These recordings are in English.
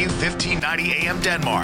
W 1590 AM Denmark,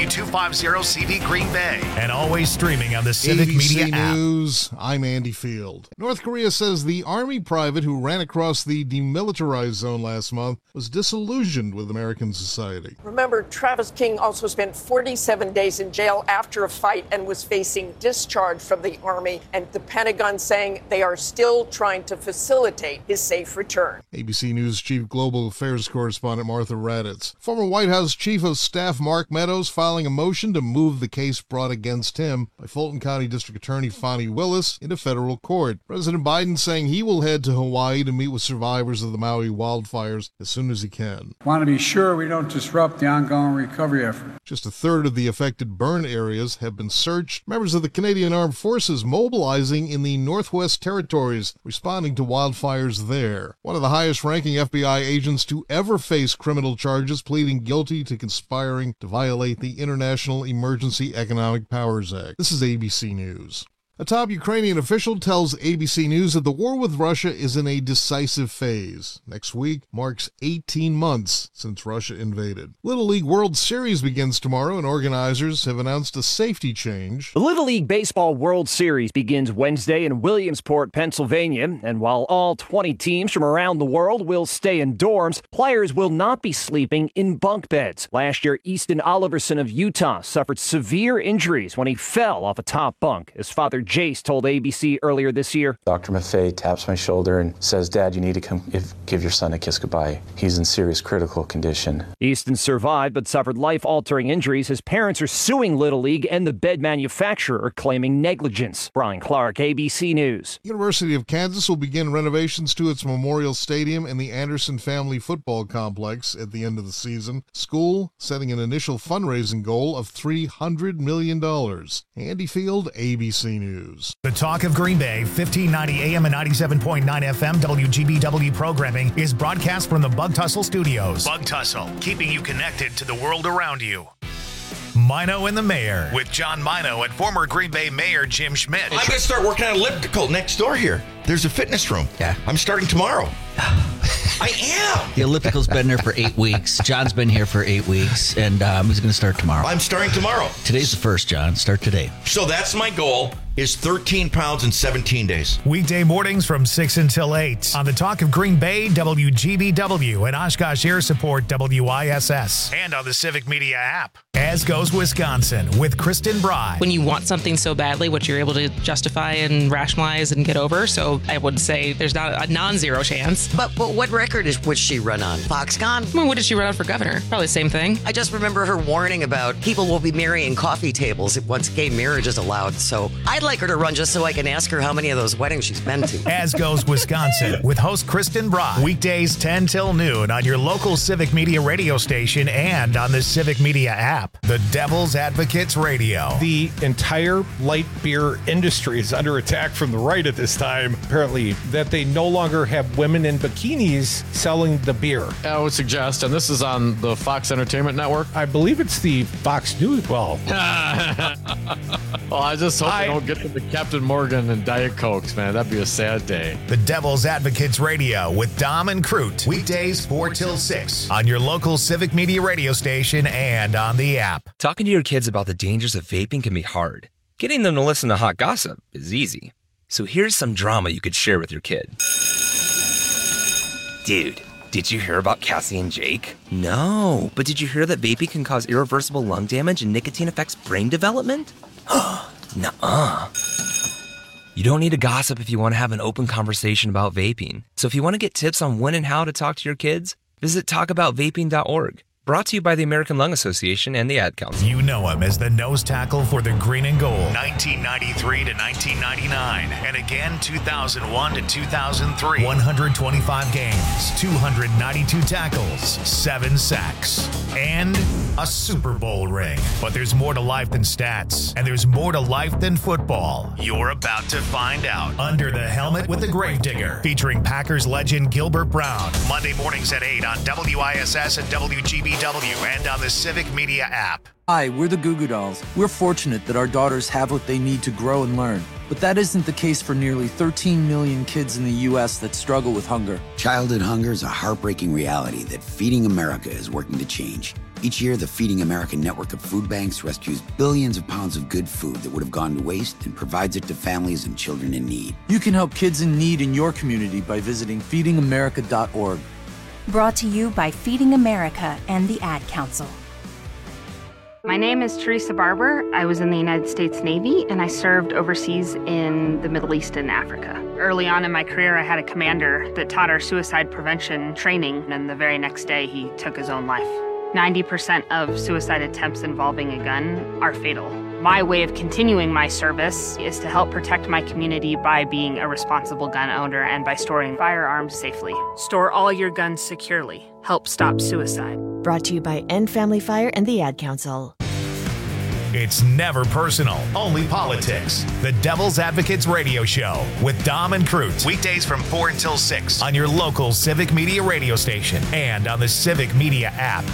W250CV Green Bay, and always streaming on the Civic ABC Media app. News, I'm Andy Field. North Korea says the Army private who ran across the demilitarized zone last month was disillusioned with American society. Remember, Travis King also spent 47 days in jail after a fight and was facing discharge from the Army, and the Pentagon saying they are still trying to facilitate his safe return. ABC News Chief Global Affairs Correspondent Martha Raddatz. Former White House Chief of Staff Mark Meadows filing a motion to move the case brought against him by Fulton County District Attorney Fani Willis into federal court. President Biden saying he will head to Hawaii to meet with survivors of the Maui wildfires as soon as he can. Want to be sure we don't disrupt the ongoing recovery effort. Just a third of the affected burn areas have been searched. Members of the Canadian Armed Forces mobilizing in the Northwest Territories, responding to wildfires there. One of the highest-ranking FBI agents to ever face criminal charges, pleading guilty to conspiring to violate the International Emergency Economic Powers Act. This is ABC News. A top Ukrainian official tells ABC News that the war with Russia is in a decisive phase. Next week marks 18 months since Russia invaded. Little League World Series begins tomorrow, and organizers have announced a safety change. The Little League Baseball World Series begins Wednesday in Williamsport, Pennsylvania, and while all 20 teams from around the world will stay in dorms, players will not be sleeping in bunk beds. Last year, Easton Oliverson of Utah suffered severe injuries when he fell off a top bunk. His father Jace told ABC earlier this year. Dr. Maffei taps my shoulder and says, "Dad, you need to come give your son a kiss goodbye. He's in serious critical condition." Easton survived but suffered life-altering injuries. His parents are suing Little League, and the bed manufacturer claiming negligence. Brian Clark, ABC News. University of Kansas will begin renovations to its Memorial Stadium and the Anderson Family Football Complex at the end of the season. School setting an initial fundraising goal of $300 million. Andy Field, ABC News. The Talk of Green Bay, 1590 AM and 97.9 FM WGBW programming is broadcast from the Bug Tussle Studios. Bug Tussle, keeping you connected to the world around you. Mino and the Mayor, with John Mino and former Green Bay Mayor Jim Schmidt. I'm going to start working on elliptical next door here. There's a fitness room. Yeah. I'm starting tomorrow. I am. The elliptical's been there for 8 weeks. John's been here for 8 weeks, and he's going to start tomorrow. I'm starting tomorrow. Today's the first, John. Start today. So that's my goal, is 13 pounds in 17 days. Weekday mornings from 6 until 8 on the Talk of Green Bay, WGBW, and Oshkosh Air Support, WISS, and on the Civic Media app. As Goes Wisconsin with Kristen Bry. When you want something so badly, what you're able to justify and rationalize and get over. So I would say there's not a non-zero chance. But what record would she run on? Foxconn? I mean, what did she run on for governor? Probably the same thing. I just remember her warning about people will be marrying coffee tables once gay marriage is allowed. So I'd like her to run just so I can ask her how many of those weddings she's been to. As Goes Wisconsin with host Kristen Bry. Weekdays 10 till noon on your local Civic Media radio station and on the Civic Media app. The Devil's Advocates Radio. The entire light beer industry is under attack from the right at this time. Apparently, that they no longer have women in bikinis selling the beer. I would suggest, and this is on the Fox Entertainment Network. I believe it's the Fox News. Well, I just hope they don't get to the Captain Morgan and Diet Cokes, man. That'd be a sad day. The Devil's Advocates Radio with Dom and Crute. Weekdays 4 till 6 on your local Civic Media radio station and on the app. Talking to your kids about the dangers of vaping can be hard. Getting them to listen to hot gossip is easy. So here's some drama you could share with your kid. Dude, did you hear about Cassie and Jake? No, but did you hear that vaping can cause irreversible lung damage and nicotine affects brain development? Nuh-uh. You don't need to gossip if you want to have an open conversation about vaping. So if you want to get tips on when and how to talk to your kids, visit talkaboutvaping.org. Brought to you by the American Lung Association and the Ad Council. You know him as the nose tackle for the Green and Gold. 1993 to 1999. And again, 2001 to 2003. 125 games, 292 tackles, 7 sacks, and a Super Bowl ring. But there's more to life than stats, and there's more to life than football. You're about to find out. Under the Helmet with the Gravedigger, featuring Packers legend Gilbert Brown. Monday mornings at 8 on WISS and WGBW and on the Civic Media app. Hi, we're the Goo Goo Dolls. We're fortunate that our daughters have what they need to grow and learn. But that isn't the case for nearly 13 million kids in the U.S. that struggle with hunger. Childhood hunger is a heartbreaking reality that Feeding America is working to change. Each year, the Feeding America network of food banks rescues billions of pounds of good food that would have gone to waste and provides it to families and children in need. You can help kids in need in your community by visiting feedingamerica.org. Brought to you by Feeding America and the Ad Council. My name is Teresa Barber. I was in the United States Navy, and I served overseas in the Middle East and Africa. Early on in my career, I had a commander that taught our suicide prevention training, and the very next day, he took his own life. 90% of suicide attempts involving a gun are fatal. My way of continuing my service is to help protect my community by being a responsible gun owner and by storing firearms safely. Store all your guns securely. Help stop suicide. Brought to you by End Family Fire and the Ad Council. It's never personal, only politics. The Devil's Advocates Radio Show with Dom and Cruz. Weekdays from 4 until 6 on your local Civic Media radio station and on the Civic Media app.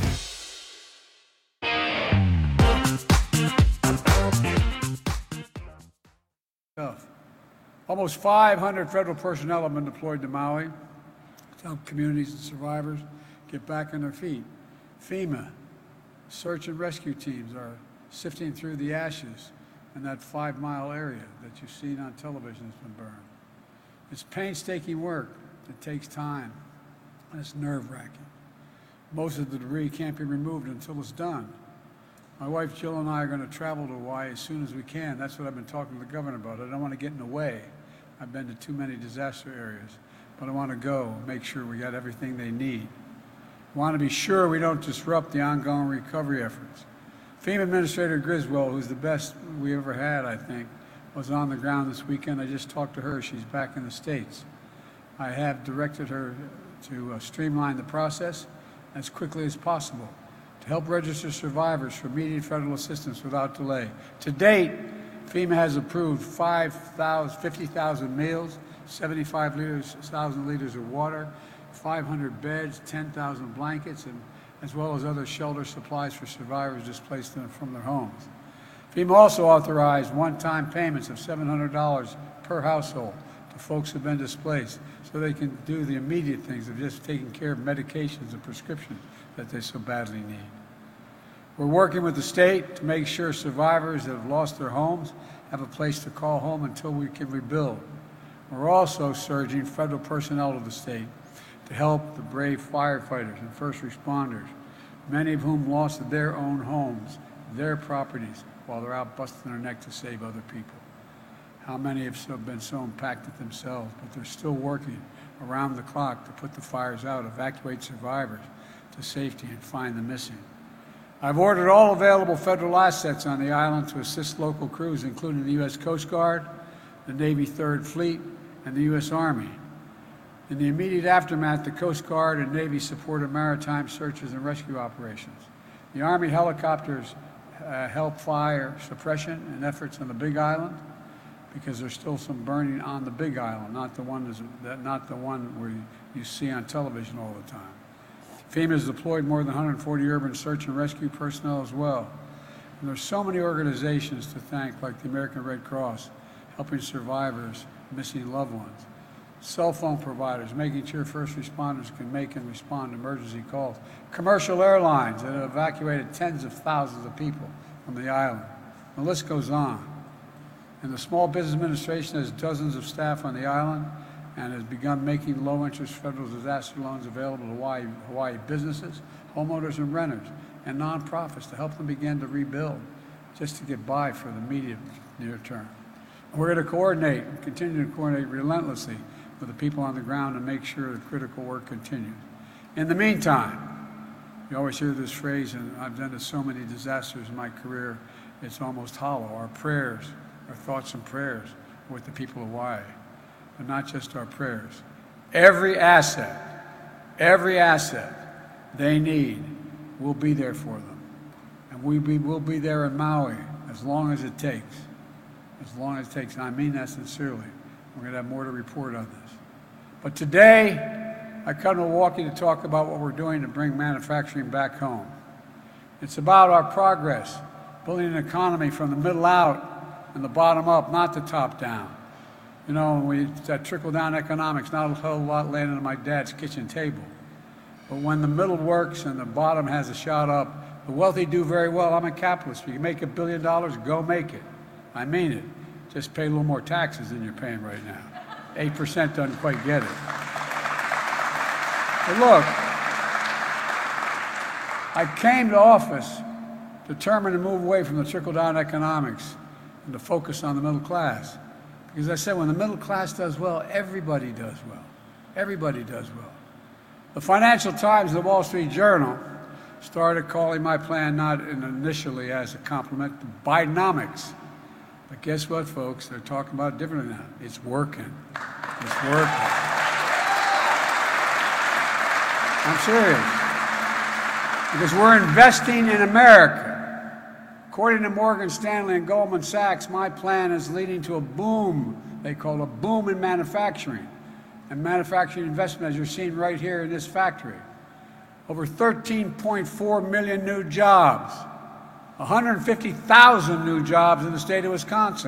Almost 500 federal personnel have been deployed to Maui to help communities and survivors get back on their feet. FEMA search and rescue teams are sifting through the ashes in that 5-mile area that you've seen on television that's been burned. It's painstaking work. It takes time, and it's nerve-wracking. Most of the debris can't be removed until it's done. My wife Jill and I are going to travel to Hawaii as soon as we can. That's what I've been talking to the governor about. I don't want to get in the way. I've been to too many disaster areas, but I want to go and make sure we got everything they need. I want to be sure we don't disrupt the ongoing recovery efforts. FEMA Administrator Griswold, who's the best we ever had, I think, was on the ground this weekend. I just talked to her. She's back in the States. I have directed her to streamline the process as quickly as possible to help register survivors for immediate federal assistance without delay. To date, FEMA has approved 50,000 meals, 75,000 liters of water, 500 beds, 10,000 blankets, and as well as other shelter supplies for survivors displaced from their homes. FEMA also authorized one-time payments of $700 per household to folks who have been displaced so they can do the immediate things of just taking care of medications and prescriptions that they so badly need. We're working with the state to make sure survivors that have lost their homes have a place to call home until we can rebuild. We're also surging federal personnel to the state to help the brave firefighters and first responders, many of whom lost their own homes, their properties, while they're out busting their neck to save other people. How many have been so impacted themselves, but they're still working around the clock to put the fires out, evacuate survivors to safety, and find the missing. I've ordered all available federal assets on the island to assist local crews, including the U.S. Coast Guard, the Navy 3rd Fleet, and the U.S. Army. In the immediate aftermath, the Coast Guard and Navy supported maritime searches and rescue operations. The Army helicopters help fire suppression and efforts on the Big Island because there's still some burning on the Big Island, not the one where you see on television all the time. FEMA has deployed more than 140 urban search and rescue personnel as well. And there's so many organizations to thank, like the American Red Cross, helping survivors, missing loved ones. Cell phone providers, making sure first responders can make and respond to emergency calls. Commercial airlines that have evacuated tens of thousands of people from the island. The list goes on. And the Small Business Administration has dozens of staff on the island and has begun making low-interest federal disaster loans available to Hawaii businesses, homeowners and renters, and nonprofits to help them begin to rebuild, just to get by for the immediate near term. We're going to coordinate and continue to coordinate relentlessly with the people on the ground to make sure the critical work continues. In the meantime, you always hear this phrase, and I've done so many disasters in my career, it's almost hollow. Our prayers, our thoughts and prayers are with the people of Hawaii, but not just our prayers. Every asset they need, we'll be there for them. And we'll be there in Maui as long as it takes. As long as it takes, and I mean that sincerely. We're going to have more to report on this. But today, I come to Milwaukee to talk about what we're doing to bring manufacturing back home. It's about our progress, building an economy from the middle out and the bottom up, not the top down. You know, that trickle-down economics, not a whole lot landing on my dad's kitchen table. But when the middle works and the bottom has a shot up, the wealthy do very well. I'm a capitalist. If you can make $1 billion, go make it. I mean it. Just pay a little more taxes than you're paying right now. 8% doesn't quite get it. But look, I came to office determined to move away from the trickle-down economics and to focus on the middle class. Because I said when the middle class does well, everybody does well. Everybody does well. The Financial Times and the Wall Street Journal started calling my plan not initially as a compliment to Bidenomics. But guess what, folks? They're talking about it differently now. It's working. It's working. I'm serious. Because we're investing in America. According to Morgan Stanley and Goldman Sachs, my plan is leading to a boom. They call it a boom in manufacturing. And manufacturing investment, as you're seeing right here in this factory. Over 13.4 million new jobs. 150,000 new jobs in the state of Wisconsin.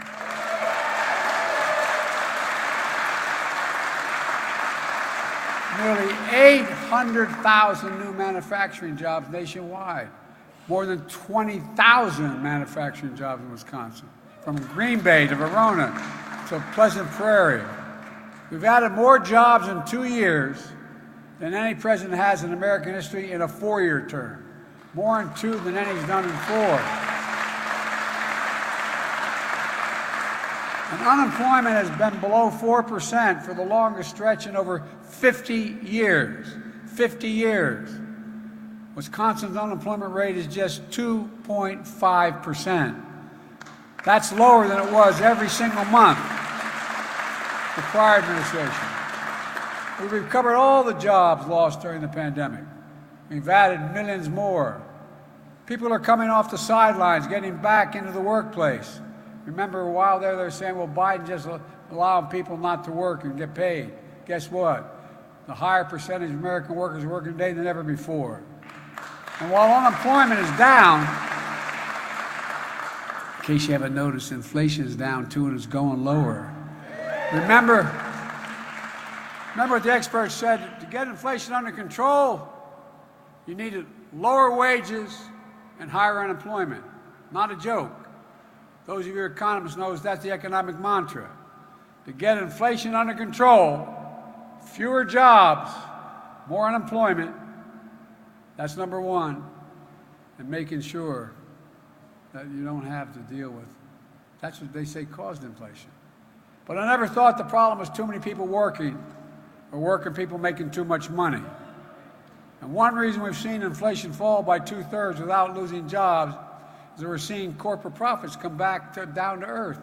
Nearly 800,000 new manufacturing jobs nationwide. More than 20,000 manufacturing jobs in Wisconsin. From Green Bay to Verona to Pleasant Prairie. We've added more jobs in 2 years than any president has in American history in a 4-year term. More in 2 than any's done in 4. And unemployment has been below 4% for the longest stretch in over 50 years. 50 years. Wisconsin's unemployment rate is just 2.5%. That's lower than it was every single month the prior administration. We've recovered all the jobs lost during the pandemic. We've added millions more. People are coming off the sidelines, getting back into the workplace. Remember a while there, they were saying, well, Biden just allowing people not to work and get paid. Guess what? The higher percentage of American workers are working today than ever before. And while unemployment is down, in case you haven't noticed, inflation is down too and it's going lower. Remember what the experts said, to get inflation under control, you needed lower wages and higher unemployment. Not a joke. Those of you economists know that's the economic mantra. To get inflation under control, fewer jobs, more unemployment, that's number one. And making sure that you don't have to deal with, that's what they say caused inflation. But I never thought the problem was too many people working or working people making too much money. And one reason we've seen inflation fall by 2/3 without losing jobs is that we're seeing corporate profits come back down to earth.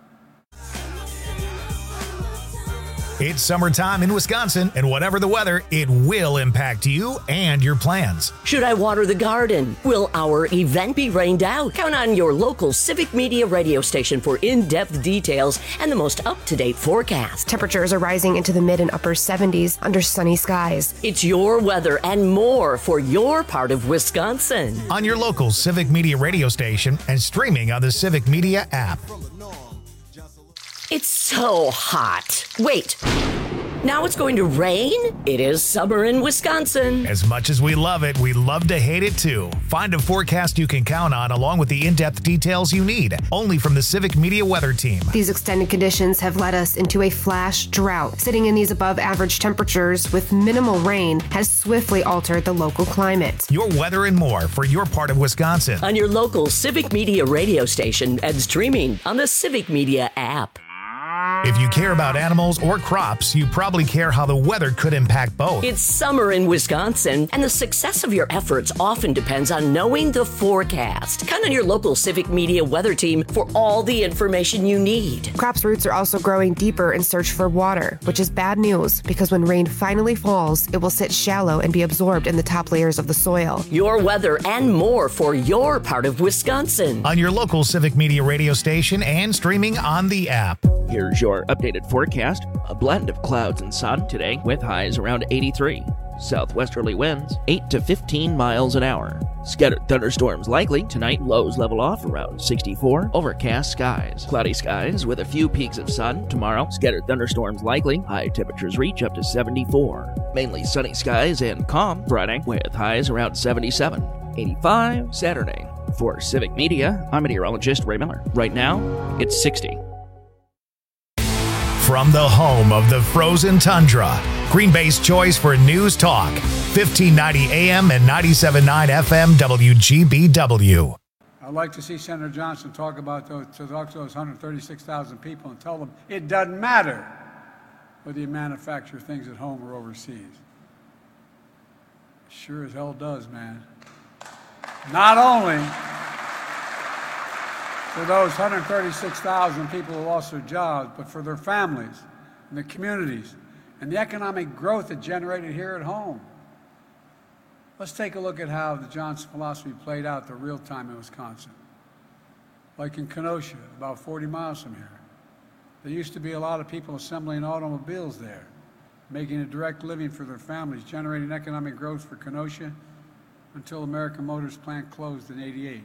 It's summertime in Wisconsin, and whatever the weather, it will impact you and your plans. Should I water the garden? Will our event be rained out? Count on your local Civic Media radio station for in-depth details and the most up-to-date forecast. Temperatures are rising into the mid and upper 70s under sunny skies. It's your weather and more for your part of Wisconsin. On your local Civic Media radio station and streaming on the Civic Media app. It's so hot. Wait, now it's going to rain? It is summer in Wisconsin. As much as we love it, we love to hate it too. Find a forecast you can count on along with the in-depth details you need, only from the Civic Media weather team. These extended conditions have led us into a flash drought. Sitting in these above average temperatures with minimal rain has swiftly altered the local climate. Your weather and more for your part of Wisconsin. On your local Civic Media radio station and streaming on the Civic Media app. If you care about animals or crops, you probably care how the weather could impact both. It's summer in Wisconsin, and the success of your efforts often depends on knowing the forecast. Count on your local Civic Media weather team for all the information you need. Crops' roots are also growing deeper in search for water, which is bad news because when rain finally falls, it will sit shallow and be absorbed in the top layers of the soil. Your weather and more for your part of Wisconsin. On your local Civic Media radio station and streaming on the app. Here's your updated forecast. A blend of clouds and sun today with highs around 83. Southwesterly winds 8 to 15 miles an hour. Scattered thunderstorms likely. Tonight, lows level off around 64. Overcast skies. Cloudy skies with a few peaks of sun. Tomorrow, scattered thunderstorms likely. High temperatures reach up to 74. Mainly sunny skies and calm Friday with highs around 77. 85 Saturday. For Civic Media, I'm meteorologist Ray Miller. Right now, it's 60. From the home of the frozen tundra, Green Bay's choice for news talk, 1590 AM and 97.9 FM WGBW. I'd like to see Senator Johnson talk to those 136,000 people and tell them it doesn't matter whether you manufacture things at home or overseas. Sure as hell does, man. Not only for those 136,000 people who lost their jobs, but for their families and their communities and the economic growth it generated here at home. Let's take a look at how the Johnson philosophy played out the real time in Wisconsin. Like in Kenosha, about 40 miles from here. There used to be a lot of people assembling automobiles there, making a direct living for their families, generating economic growth for Kenosha until American Motors plant closed in '88.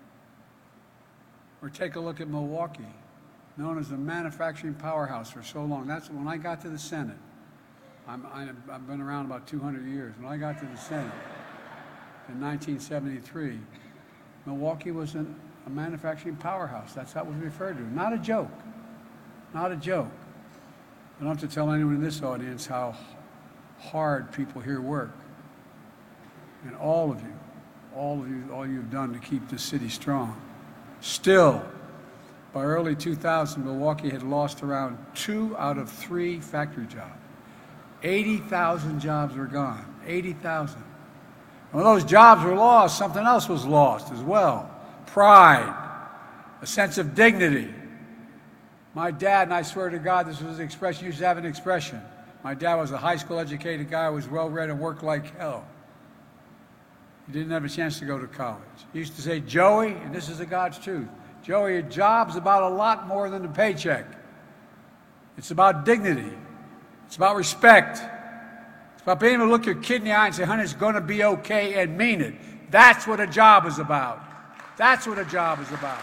Or take a look at Milwaukee, known as the manufacturing powerhouse for so long. That's when I got to the Senate. I've been around about 200 years. When I got to the Senate in 1973, Milwaukee was a manufacturing powerhouse. That's how it was referred to. Not a joke. Not a joke. I don't have to tell anyone in this audience how hard people here work. And all you've done to keep this city strong. Still, by early 2000, Milwaukee had lost around 2 out of 3 factory jobs. 80,000 jobs were gone. 80,000. When those jobs were lost, something else was lost as well. Pride, a sense of dignity. My dad, and I swear to God, this was an expression, used to have an expression. My dad was a high school educated guy who was well read and worked like hell. He didn't have a chance to go to college. He used to say, Joey, and this is the God's truth, Joey, a job's about a lot more than a paycheck. It's about dignity. It's about respect. It's about being able to look your kid in the eye and say, honey, it's going to be okay, and mean it. That's what a job is about. That's what a job is about.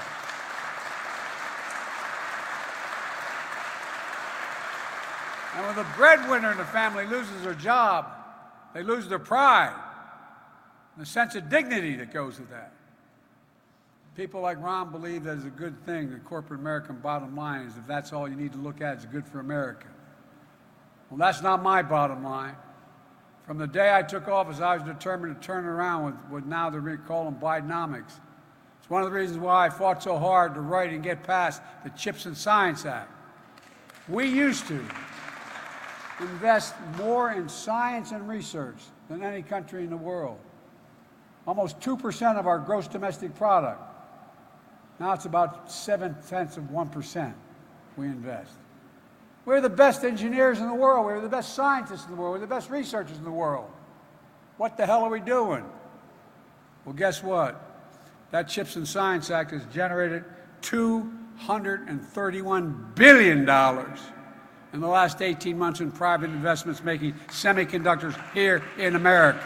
And when the breadwinner in the family loses their job, they lose their pride and the sense of dignity that goes with that. People like Ron believe that it's a good thing, the corporate American bottom line is if that's all you need to look at, it's good for America. Well, that's not my bottom line. From the day I took office, I was determined to turn it around with what now they call them Bidenomics. It's one of the reasons why I fought so hard to write and get past the CHIPS and Science Act. We used to invest more in science and research than any country in the world. Almost 2% of our gross domestic product. Now it's about 0.7% we invest. We're the best engineers in the world. We're the best scientists in the world. We're the best researchers in the world. What the hell are we doing? Well, guess what? That CHIPS and Science Act has generated $231 billion in the last 18 months in private investments making semiconductors here in America.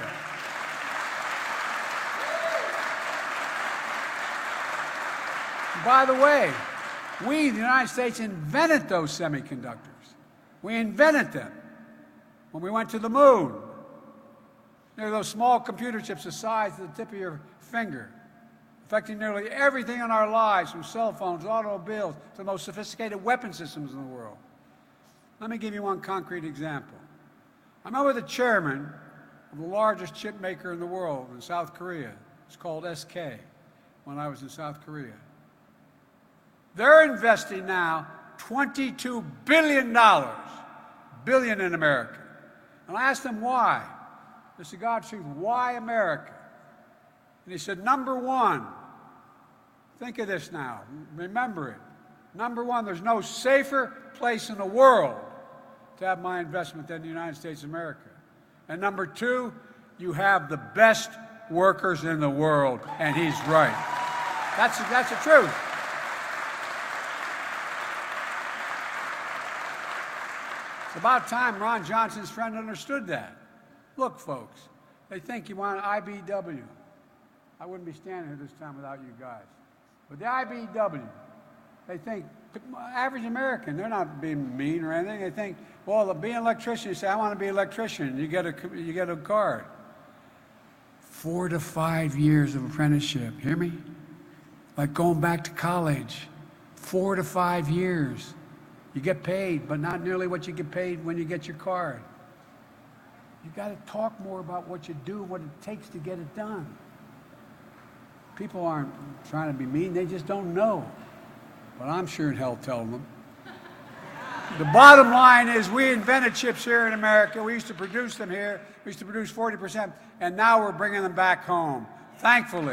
By the way, we, the United States, invented those semiconductors. We invented them when we went to the moon. They're those small computer chips the size of the tip of your finger, affecting nearly everything in our lives, from cell phones, automobiles, to the most sophisticated weapon systems in the world. Let me give you one concrete example. I remember the chairman of the largest chip maker in the world in South Korea. It's called SK, when I was in South Korea. They're investing now $22 billion, billion in America. And I asked them why. This is God's truth. Why America? And he said, number one, think of this now, remember it. Number one, there's no safer place in the world to have my investment than the United States of America. And number two, you have the best workers in the world. And he's right. That's the truth. It's about time Ron Johnson's friend understood that. Look, folks, they think you want IBW. I wouldn't be standing here this time without you guys. But the IBEW, they think, average American, they're not being mean or anything. They think, well, being an electrician, you say, I want to be an electrician. You get a card. 4 to 5 years of apprenticeship. Hear me? Like going back to college. 4 to 5 years. You get paid, but not nearly what you get paid when you get your card. You got to talk more about what you do, what it takes to get it done. People aren't trying to be mean, they just don't know. But I'm sure in hell telling them. The bottom line is we invented chips here in America. We used to produce them here. We used to produce 40%, and now we're bringing them back home. Thankfully.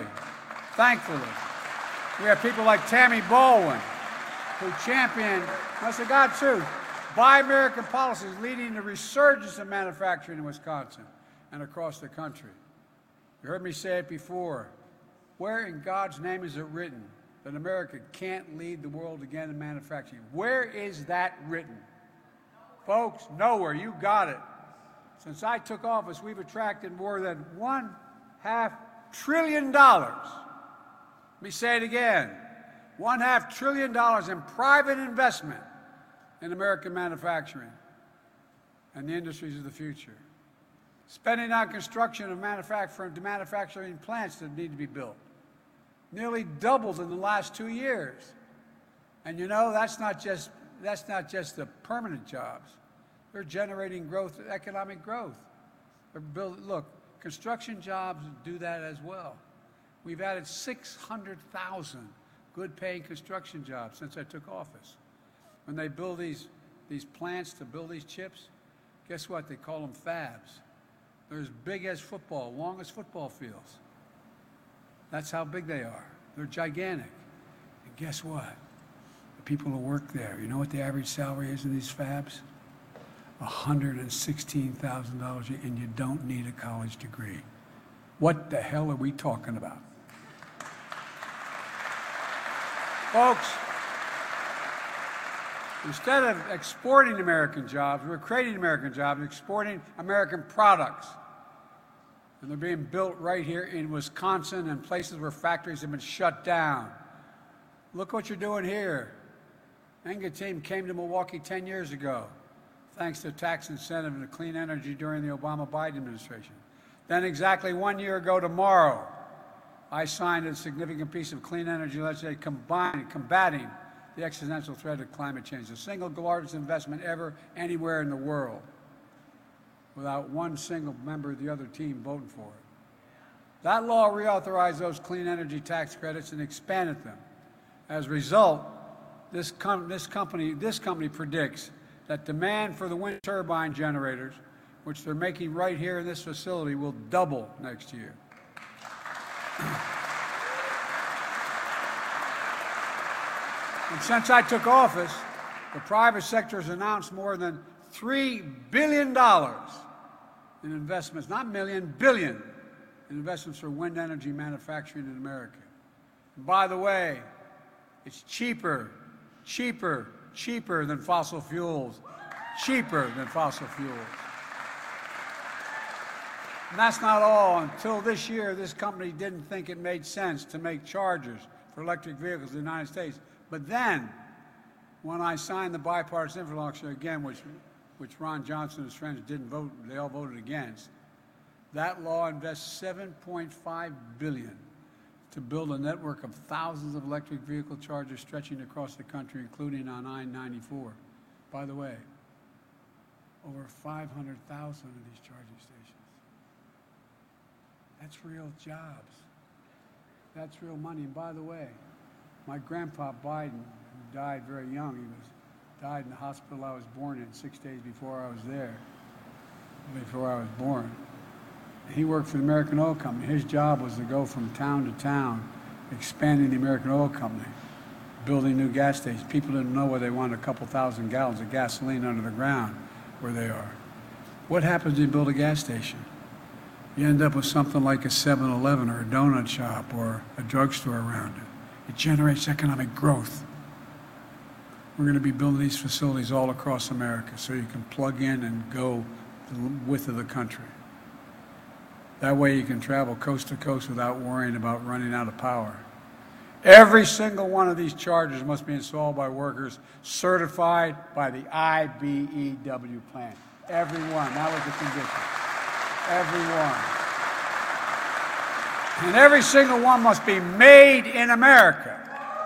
We have people like Tammy Baldwin, who championed, honest to God truth, Buy American policies leading to resurgence of manufacturing in Wisconsin and across the country. You heard me say it before. Where in God's name is it written that America can't lead the world again in manufacturing? Where is that written? Folks, nowhere. You got it. Since I took office, we've attracted more than $1.5 trillion. Let me say it again. $1.5 trillion in private investment in American manufacturing and the industries of the future. Spending on construction of manufacturing plants that need to be built nearly doubled in the last 2 years. And you know, that's not just the permanent jobs. They're generating growth, economic growth. Look, construction jobs do that as well. We've added 600,000 good-paying construction jobs since I took office. When they build these plants to build these chips, guess what? They call them fabs. They're as big as football, long as football fields. That's how big they are. They're gigantic. And guess what? The people who work there, you know what the average salary is in these fabs? $116,000 a year, and you don't need a college degree. What the hell are we talking about? Folks, instead of exporting American jobs, we're creating American jobs, exporting American products. And they're being built right here in Wisconsin and places where factories have been shut down. Look what you're doing here. Enga team came to Milwaukee 10 years ago, thanks to tax incentive and clean energy during the Obama-Biden administration. Then exactly 1 year ago tomorrow, I signed a significant piece of clean energy legislation combating the existential threat of climate change, the single largest investment ever anywhere in the world, without one single member of the other team voting for it. That law reauthorized those clean energy tax credits and expanded them. As a result, this company predicts that demand for the wind turbine generators, which they're making right here in this facility, will double next year. And since I took office, the private sector has announced more than $3 billion in investments, not million, billion, in investments for wind energy manufacturing in America. And by the way, it's cheaper than fossil fuels, cheaper than fossil fuels. And that's not all. Until this year, this company didn't think it made sense to make chargers for electric vehicles in the United States. But then, when I signed the bipartisan infrastructure again, which Ron Johnson and his friends didn't vote, they all voted against, that law invests $7.5 billion to build a network of thousands of electric vehicle chargers stretching across the country, including on I-94. By the way, over 500,000 of these charging stations. That's real jobs. That's real money. And by the way, my grandpa Biden, who died very young, died in the hospital I was born in 6 days before I was born. He worked for the American Oil Company. His job was to go from town to town, expanding the American Oil Company, building new gas stations. People didn't know where they wanted a couple thousand gallons of gasoline under the ground where they are. What happens when you build a gas station? You end up with something like a 7-Eleven or a donut shop or a drugstore around it. It generates economic growth. We're going to be building these facilities all across America so you can plug in and go the width of the country. That way you can travel coast to coast without worrying about running out of power. Every single one of these chargers must be installed by workers certified by the IBEW plant. Every one. That was the condition. Every one. And every single one must be made in America.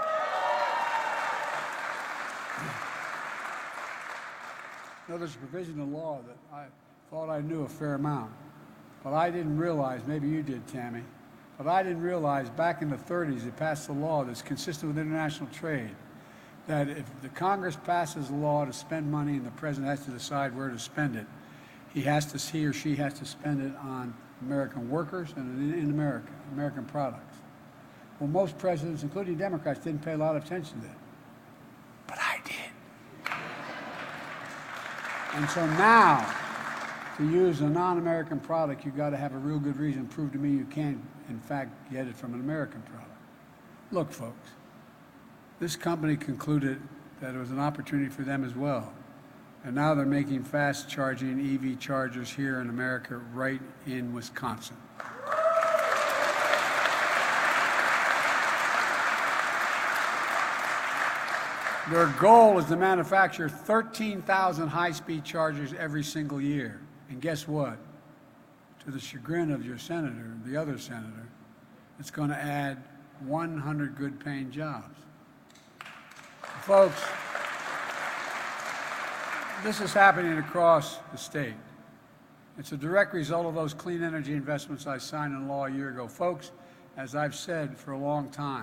You know, there's a provision in the law that I thought I knew a fair amount, but I didn't realize, maybe you did, Tammy, but I didn't realize back in the 30s it passed a law that's consistent with international trade, that if the Congress passes a law to spend money and the president has to decide where to spend it, he or she has to spend it on American workers and in America, American products. Well, most presidents, including Democrats, didn't pay a lot of attention to that. But I did. And so now, to use a non-American product, you've got to have a real good reason to prove to me you can, in fact, get it from an American product. Look, folks, this company concluded that it was an opportunity for them as well. And now they're making fast-charging EV chargers here in America, right in Wisconsin. Their goal is to manufacture 13,000 high-speed chargers every single year. And guess what? To the chagrin of your senator, the other senator, it's going to add 100 good-paying jobs. Folks, this is happening across the state. It's a direct result of those clean energy investments I signed into law a year ago. Folks, as I've said for a long time,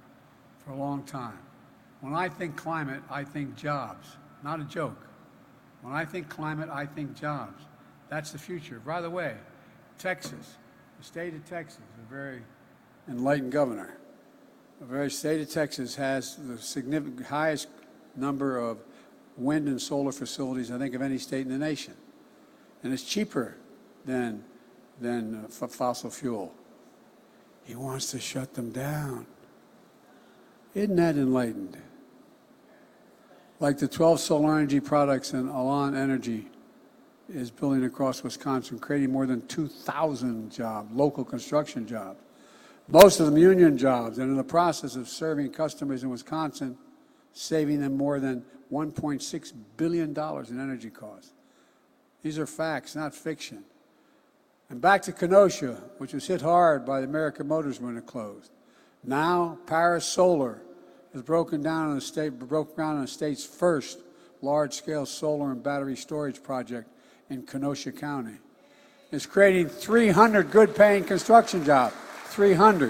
when I think climate, I think jobs. Not a joke. When I think climate, I think jobs. That's the future. By the way, Texas, the state of Texas, a very enlightened governor, the state of Texas has the highest number of wind and solar facilities, I think, of any state in the nation. And it's cheaper than fossil fuel. He wants to shut them down. Isn't that enlightened? Like the 12 solar energy products and Alon Energy is building across Wisconsin, creating more than 2,000 jobs, local construction jobs. Most of them union jobs, and in the process of serving customers in Wisconsin, saving them more than $1.6 billion in energy costs. These are facts, not fiction. And back to Kenosha, which was hit hard by the American Motors when it closed. Now, Paris Solar has broken ground on the state's first large-scale solar and battery storage project in Kenosha County. It's creating 300 good-paying construction jobs. 300.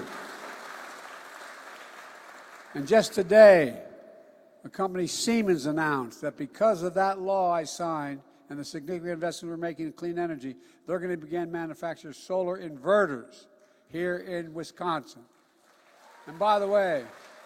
And just today, the company Siemens announced that because of that law I signed and the significant investment we're making in clean energy, they're going to begin manufacturing solar inverters here in Wisconsin. And by the way,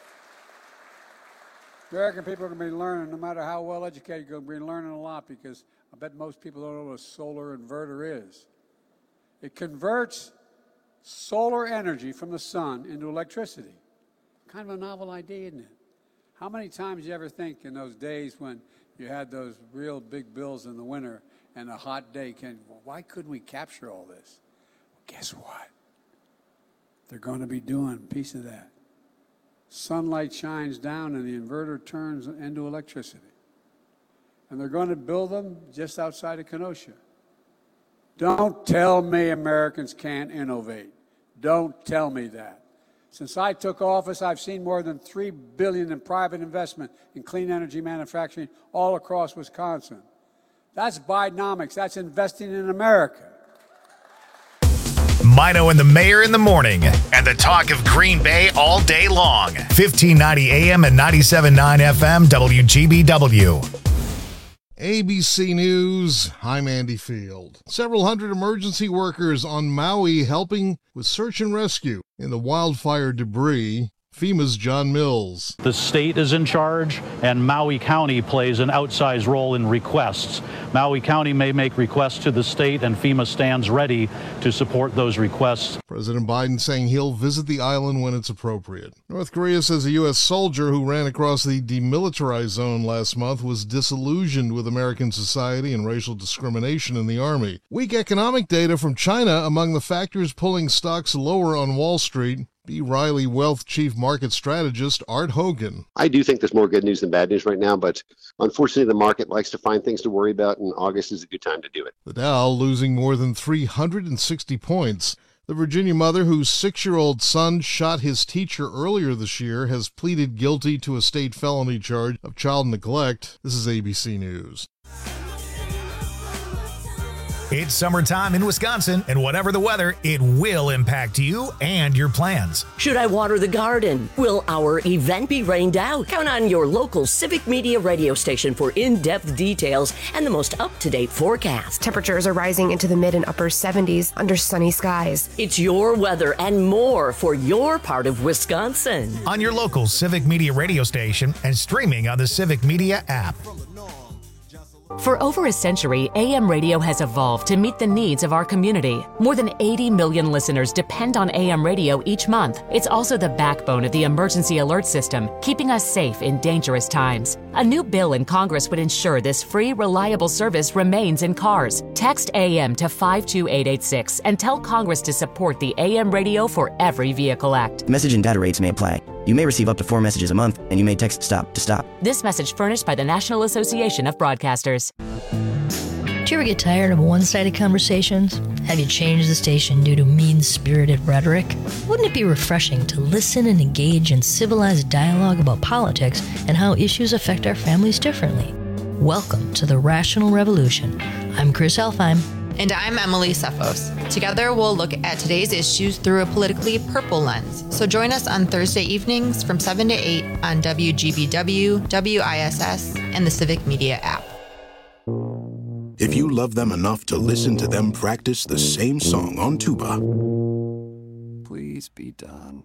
American people are going to be learning, no matter how well educated, you're going to be learning a lot, because I bet most people don't know what a solar inverter is. It converts solar energy from the sun into electricity. Kind of a novel idea, isn't it? How many times did you ever think in those days when you had those real big bills in the winter and a hot day came, well, why couldn't we capture all this? Well, guess what? They're going to be doing a piece of that. Sunlight shines down and the inverter turns into electricity. And they're going to build them just outside of Kenosha. Don't tell me Americans can't innovate. Don't tell me that. Since I took office, I've seen more than $3 billion in private investment in clean energy manufacturing all across Wisconsin. That's Bidenomics. That's investing in America. Mino and the Mayor in the morning, and the talk of Green Bay all day long. 1590 AM and 97.9 FM WGBW. ABC News, I'm Andy Field. Several hundred emergency workers on Maui helping with search and rescue in the wildfire debris. FEMA's John Mills. The state is in charge, and Maui County plays an outsized role in requests. Maui County may make requests to the state, and FEMA stands ready to support those requests. President Biden saying he'll visit the island when it's appropriate. North Korea says a U.S. soldier who ran across the demilitarized zone last month was disillusioned with American society and racial discrimination in the Army. Weak economic data from China among the factors pulling stocks lower on Wall Street. B. Riley Wealth Chief Market Strategist Art Hogan. I do think there's more good news than bad news right now, but unfortunately the market likes to find things to worry about, and August is a good time to do it. The Dow losing more than 360 points. The Virginia mother whose 6-year-old son shot his teacher earlier this year has pleaded guilty to a state felony charge of child neglect. This is ABC News. It's summertime in Wisconsin, and whatever the weather, it will impact you and your plans. Should I water the garden? Will our event be rained out? Count on your local Civic Media radio station for in-depth details and the most up-to-date forecast. Temperatures are rising into the mid and upper 70s under sunny skies. It's your weather and more for your part of Wisconsin. On your local Civic Media radio station and streaming on the Civic Media app. For over a century, AM radio has evolved to meet the needs of our community. More than 80 million listeners depend on AM radio each month. It's also the backbone of the emergency alert system, keeping us safe in dangerous times. A new bill in Congress would ensure this free, reliable service remains in cars. Text AM to 52886 and tell Congress to support the AM Radio for Every Vehicle Act. Message and data rates may apply. You may receive up to 4 messages a month, and you may text STOP to stop. This message furnished by the National Association of Broadcasters. Do you ever get tired of one-sided conversations? Have you changed the station due to mean-spirited rhetoric? Wouldn't it be refreshing to listen and engage in civilized dialogue about politics and how issues affect our families differently? Welcome to the Rational Revolution. I'm Chris Elfheim. And I'm Emily Sefos. Together, we'll look at today's issues through a politically purple lens. So join us on Thursday evenings from 7 to 8 on WGBW, WISS, and the Civic Media app. If you love them enough to listen to them practice the same song on tuba, please be done.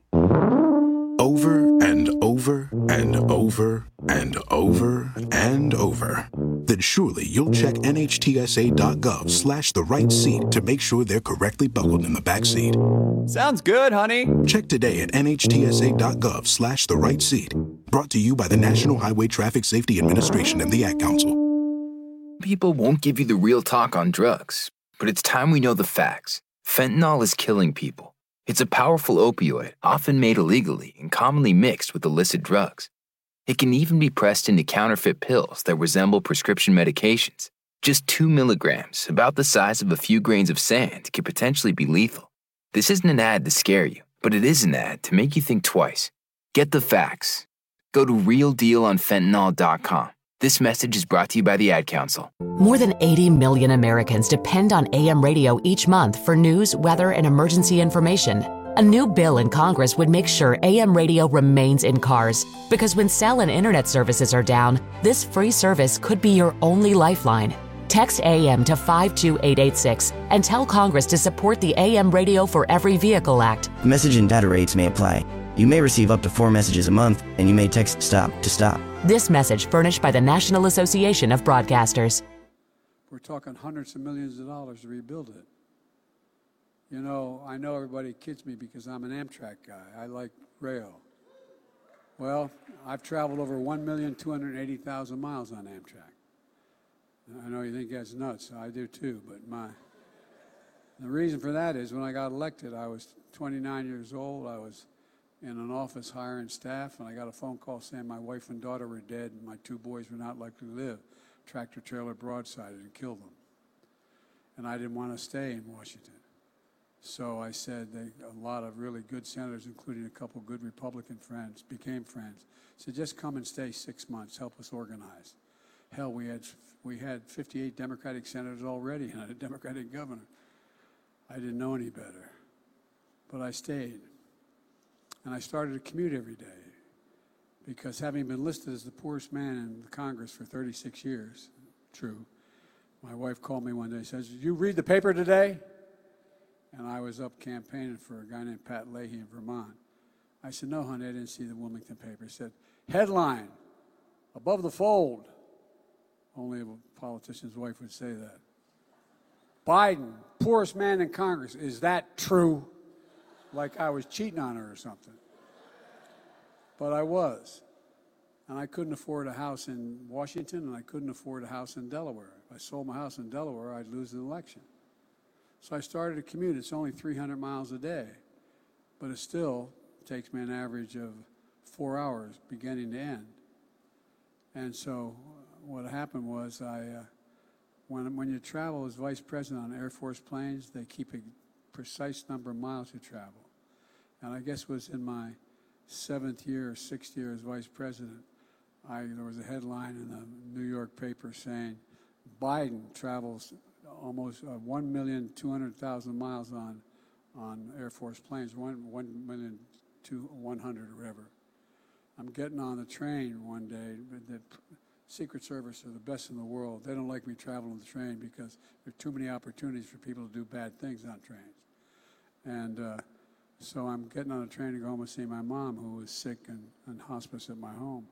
Over and over and over and over and over, then surely you'll check NHTSA.gov/the right seat to make sure they're correctly buckled in the back seat. Sounds good, honey. Check today at NHTSA.gov/the right seat. Brought to you by the National Highway Traffic Safety Administration and the Ad Council. People won't give you the real talk on drugs, but it's time we know the facts. Fentanyl is killing people. It's a powerful opioid, often made illegally and commonly mixed with illicit drugs. It can even be pressed into counterfeit pills that resemble prescription medications. Just 2 milligrams, about the size of a few grains of sand, could potentially be lethal. This isn't an ad to scare you, but it is an ad to make you think twice. Get the facts. Go to realdealonfentanyl.com. This message is brought to you by the Ad Council. More than 80 million Americans depend on AM radio each month for news, weather, and emergency information. A new bill in Congress would make sure AM radio remains in cars, because when cell and internet services are down, this free service could be your only lifeline. Text AM to 52886 and tell Congress to support the AM Radio for Every Vehicle Act. Message and data rates may apply. You may receive up to 4 messages a month, and you may text STOP to stop. This message furnished by the National Association of Broadcasters. We're talking hundreds of millions of dollars to rebuild it. You know, I know everybody kids me because I'm an Amtrak guy. I like rail. Well, I've traveled over 1,280,000 miles on Amtrak. I know you think that's nuts. I do too, but the reason for that is when I got elected, I was 29 years old. I was in an office hiring staff, and I got a phone call saying my wife and daughter were dead and my 2 boys were not likely to live. Tractor trailer broadsided and killed them. And I didn't want to stay in Washington. So I said, a lot of really good senators, including a couple good Republican friends, became friends. Said, just come and stay 6 months, help us organize. Hell, we had 58 Democratic senators already and a Democratic governor. I didn't know any better, but I stayed. And I started to commute every day because having been listed as the poorest man in the Congress for 36 years, true, my wife called me one day and says, did you read the paper today? And I was up campaigning for a guy named Pat Leahy in Vermont. I said, no, honey, I didn't see the Wilmington paper. He said, headline, above the fold. Only a politician's wife would say that. Biden, poorest man in Congress. Is that true? Like I was cheating on her or something. But I was. And I couldn't afford a house in Washington, and I couldn't afford a house in Delaware. If I sold my house in Delaware, I'd lose the election. So I started a commute. It's only 300 miles a day, but it still takes me an average of 4 hours beginning to end. And so what happened was when you travel as vice president on Air Force planes, they keep a precise number of miles you travel. And I guess it was in my 7th year or 6th year as vice president, there was a headline in the New York paper saying, Biden travels almost 1,200,000 miles on Air Force planes, 1,100,000 or whatever. I'm getting on the train one day. The Secret Service are the best in the world. They don't like me traveling on the train because there are too many opportunities for people to do bad things on trains. And so I'm getting on a train to go home and see my mom, who was sick and in hospice at my home.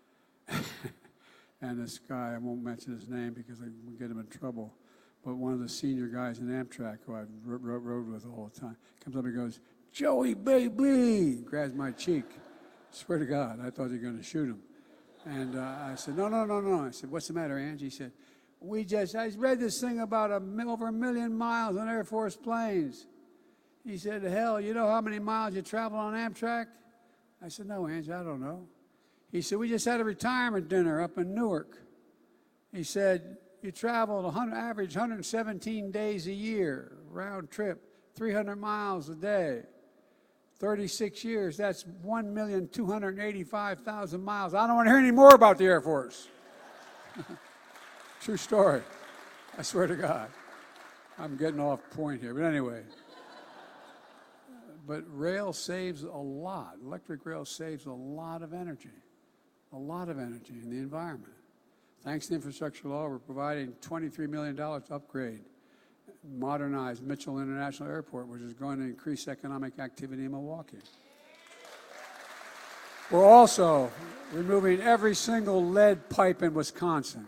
And this guy, I won't mention his name because I will get him in trouble, but one of the senior guys in Amtrak who I rode with all the time comes up and goes, Joey, baby, grabs my cheek. Swear to God, I thought they were going to shoot him. And I said, no. I said, what's the matter, Angie? He said, I read this thing about over 1 million miles on Air Force planes. He said, hell, you know how many miles you travel on Amtrak? I said, no, Angie, I don't know. He said, we just had a retirement dinner up in Newark. He said, you travel average 117 days a year, round trip, 300 miles a day. 36 years, that's 1,285,000 miles. I don't want to hear any more about the Air Force. True story. I swear to God. I'm getting off point here, but anyway. But rail saves a lot. Electric rail saves a lot of energy in the environment. Thanks to infrastructure law, we're providing $23 million to upgrade, modernize Mitchell International Airport, which is going to increase economic activity in Milwaukee. We're also removing every single lead pipe in Wisconsin.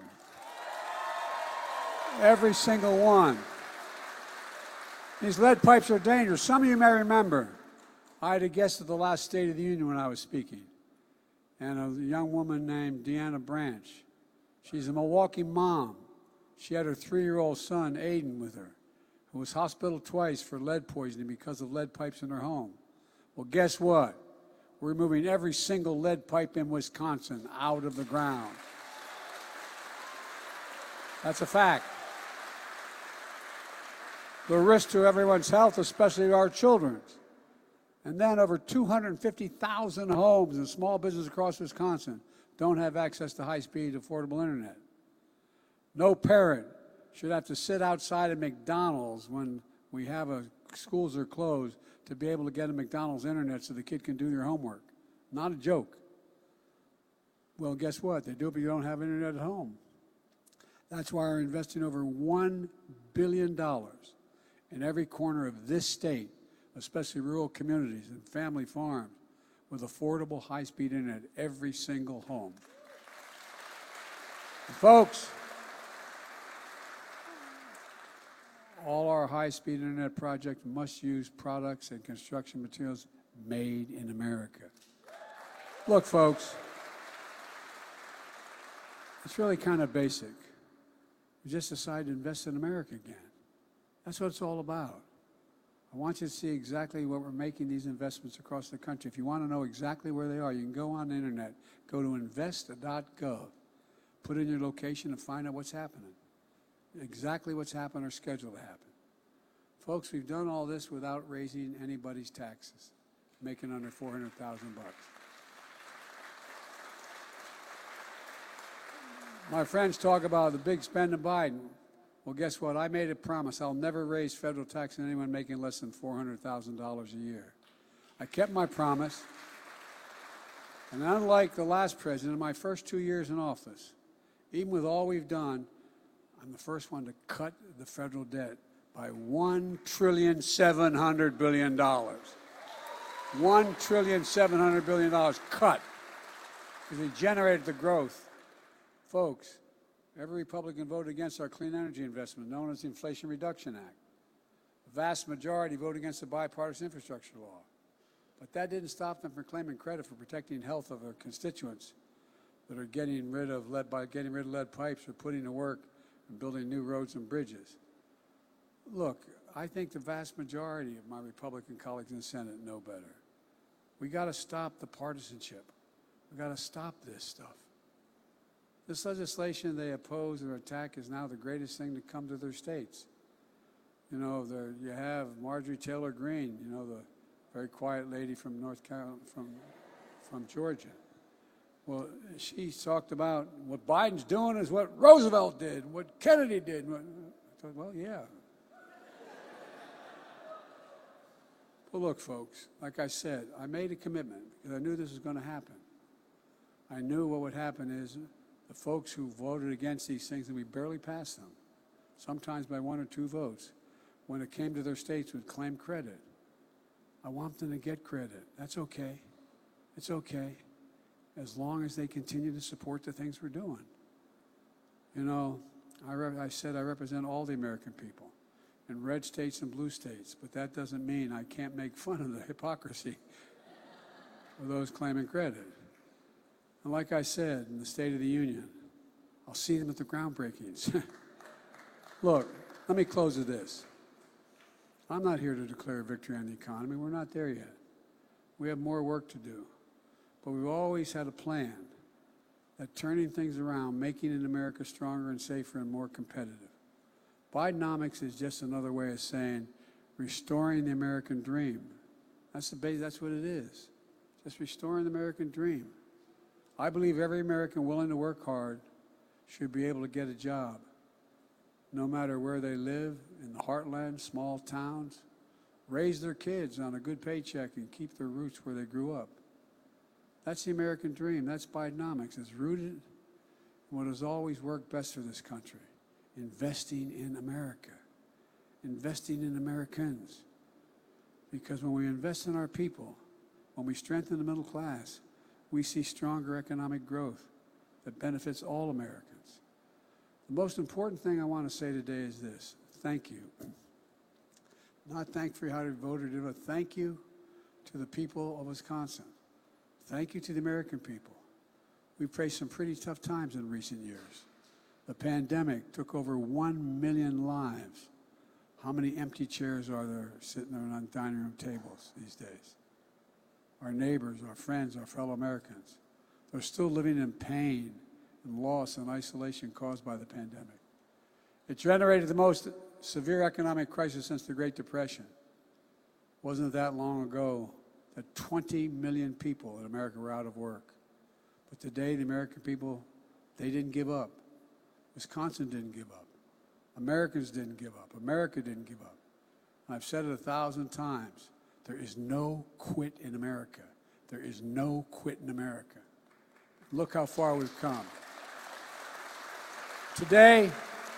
Every single one. These lead pipes are dangerous. Some of you may remember, I had a guest at the last State of the Union when I was speaking, and a young woman named Deanna Branch. She's a Milwaukee mom. She had her 3-year-old son, Aiden, with her, who was hospitalized twice for lead poisoning because of lead pipes in her home. Well, guess what? We're removing every single lead pipe in Wisconsin out of the ground. That's a fact. The risk to everyone's health, especially our children's. And then over 250,000 homes and small businesses across Wisconsin don't have access to high-speed, affordable internet. No parent should have to sit outside of McDonald's when schools are closed to be able to get a McDonald's internet so the kid can do their homework. Not a joke. Well, guess what? They do it, but you don't have internet at home. That's why we're investing over $1 billion in every corner of this state, especially rural communities and family farms, with affordable high-speed internet, every single home. And folks, all our high-speed internet projects must use products and construction materials made in America. Look, folks, it's really kind of basic. We just decided to invest in America again. That's what it's all about. I want you to see exactly what we're making these investments across the country. If you want to know exactly where they are, you can go on the internet, go to invest.gov, put in your location and find out what's happening. Exactly what's happened or scheduled to happen. Folks, we've done all this without raising anybody's taxes, making under $400,000. My friends talk about the big spend of Biden. Well, guess what? I made a promise. I'll never raise federal tax on anyone making less than $400,000 a year. I kept my promise. And unlike the last president, in my first 2 years in office, even with all we've done, I'm the first one to cut the federal debt by $1.7 trillion. $1.7 trillion cut because we generated the growth. Folks, every Republican voted against our clean energy investment, known as the Inflation Reduction Act. The vast majority voted against the bipartisan infrastructure law. But that didn't stop them from claiming credit for protecting health of their constituents that are getting rid of lead pipes or putting to work and building new roads and bridges. Look, I think the vast majority of my Republican colleagues in the Senate know better. We got to stop the partisanship. We got to stop this stuff. This legislation they oppose or attack is now the greatest thing to come to their states. You know, you have Marjorie Taylor Greene, you know, the very quiet lady from North Carolina, from Georgia. Well, she talked about what Biden's doing is what Roosevelt did, what Kennedy did. I thought, well, yeah. Well, look, folks, like I said, I made a commitment because I knew this was going to happen. I knew what would happen is the folks who voted against these things, and we barely passed them, sometimes by 1 or 2 votes, when it came to their states would claim credit. I want them to get credit. That's okay. It's okay, as long as they continue to support the things we're doing. You know, I said I represent all the American people in red states and blue states, but that doesn't mean I can't make fun of the hypocrisy of those claiming credit. And like I said in the State of the Union, I'll see them at the groundbreakings. Look, let me close with this. I'm not here to declare victory on the economy. We're not there yet. We have more work to do. But we've always had a plan that turning things around, making it America stronger and safer and more competitive. Bidenomics is just another way of saying restoring the American dream. That's the base, that's what it is. Just restoring the American dream. I believe every American willing to work hard should be able to get a job, no matter where they live, in the heartland, small towns, raise their kids on a good paycheck and keep their roots where they grew up. That's the American dream. That's Bidenomics. It's rooted in what has always worked best for this country, investing in America, investing in Americans. Because when we invest in our people, when we strengthen the middle class, we see stronger economic growth that benefits all Americans. The most important thing I want to say today is this. Thank you. Not thank for how you voted, but thank you to the people of Wisconsin. Thank you to the American people. We've faced some pretty tough times in recent years. The pandemic took over 1 million lives. How many empty chairs are there sitting there on dining room tables these days? Our neighbors, our friends, our fellow Americans, they're still living in pain and loss and isolation caused by the pandemic. It generated the most severe economic crisis since the Great Depression. Wasn't that long ago that 20 million people in America were out of work. But today, the American people, they didn't give up. Wisconsin didn't give up. Americans didn't give up. America didn't give up. And I've said it 1,000 times. There is no quit in America. There is no quit in America. Look how far we've come. Today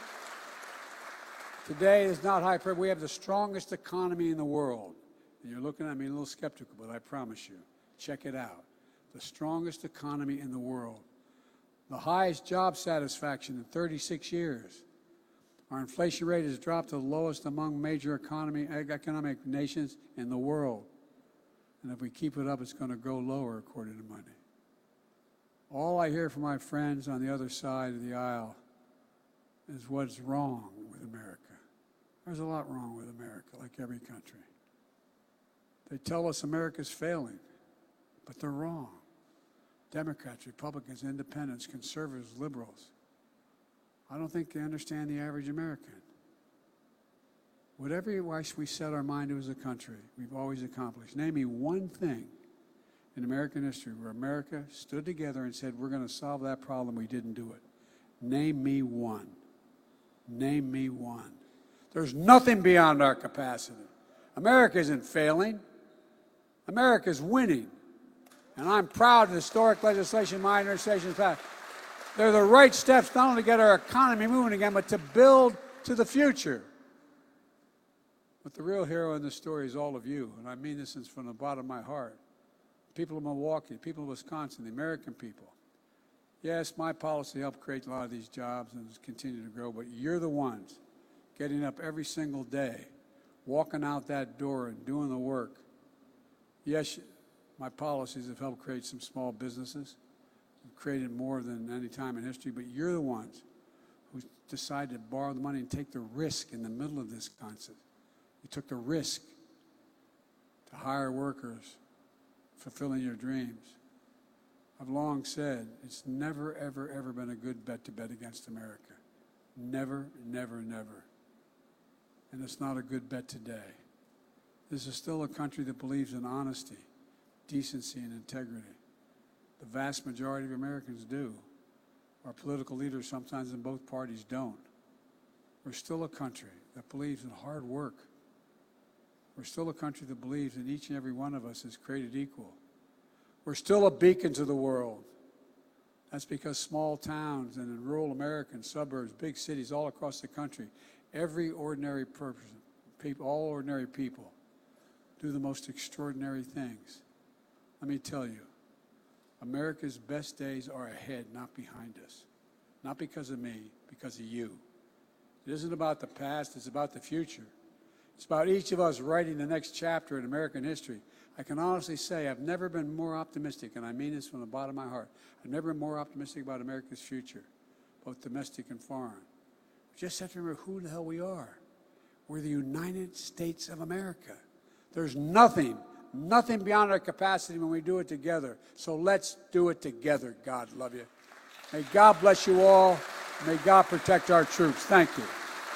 is not hyperbole. We have the strongest economy in the world. And you're looking at me a little skeptical, but I promise you, check it out. The strongest economy in the world. The highest job satisfaction in 36 years. Our inflation rate has dropped to the lowest among major economic nations in the world. And if we keep it up, it's going to go lower, according to Monday. All I hear from my friends on the other side of the aisle is what's wrong with America. There's a lot wrong with America, like every country. They tell us America's failing, but they're wrong. Democrats, Republicans, independents, conservatives, liberals. I don't think they understand the average American. Whatever we set our mind to as a country, we've always accomplished. Name me one thing in American history where America stood together and said, we're going to solve that problem, we didn't do it. Name me one. Name me one. There's nothing beyond our capacity. America isn't failing. America's winning. And I'm proud of the historic legislation my administration has passed. They're the right steps not only to get our economy moving again, but to build to the future. But the real hero in this story is all of you, and I mean this from the bottom of my heart. People of Milwaukee, people of Wisconsin, the American people. Yes, my policy helped create a lot of these jobs and continue to grow, but you're the ones getting up every single day, walking out that door and doing the work. Yes, my policies have helped create some small businesses. We've created more than any time in history, but you're the ones who decided to borrow the money and take the risk in the middle of this concept. You took the risk to hire workers, fulfilling your dreams. I've long said it's never, ever, ever been a good bet to bet against America. Never, never, never. And it's not a good bet today. This is still a country that believes in honesty, decency, and integrity. The vast majority of Americans do. Our political leaders, sometimes in both parties, don't. We're still a country that believes in hard work. We're still a country that believes that each and every one of us is created equal. We're still a beacon to the world. That's because small towns and in rural America and suburbs, big cities all across the country, every ordinary person, all ordinary people, do the most extraordinary things. Let me tell you, America's best days are ahead, not behind us. Not because of me, because of you. It isn't about the past, it's about the future. It's about each of us writing the next chapter in American history. I can honestly say I've never been more optimistic, and I mean this from the bottom of my heart. I've never been more optimistic about America's future, both domestic and foreign. We just have to remember who the hell we are. We're the United States of America. There's nothing beyond our capacity when we do it together. So let's do it together. God love you. May God bless you all. May God protect our troops. Thank you.